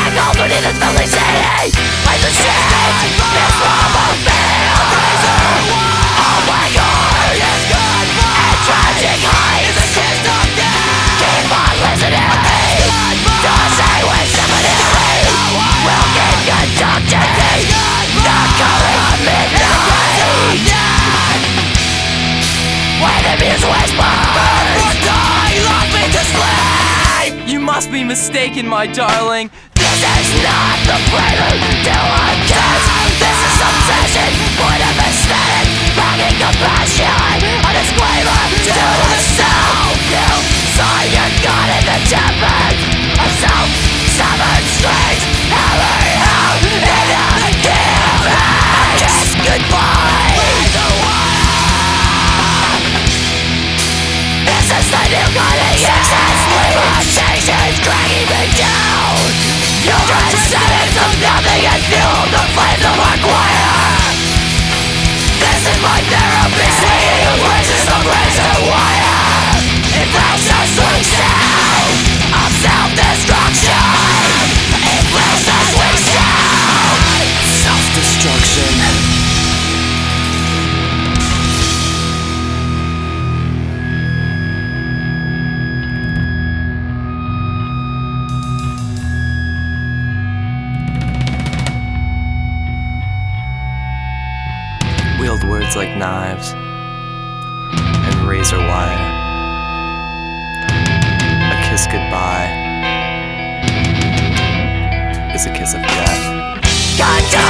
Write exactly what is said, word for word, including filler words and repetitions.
Altered in this filthy city, like the shit. This love of me, a razor. Oh my God, and tragic heights. Keep on listening. Don't say with seminary. We'll keep conducting the calling of midnight. When the muse whispers, die, lock me to sleep. You must be mistaken, my darling. This is not the prelude to a kiss. This is obsession, point of aesthetic, lacking compassion, a disclaimer to the self. You saw your God in the tempest of self-severed strings, hammering out into the giving. Kiss goodbye. This is the new kind of existence. Limitations dragging me down. Children seconds of nothing and fuel the flames of our choir. This is my therapy. Swinging of voices of razor wire. It flows a swing sound of self-destruction. It flows a swing sound. Self-destruction. Wield words like knives and razor wire. A kiss goodbye is a kiss of death. God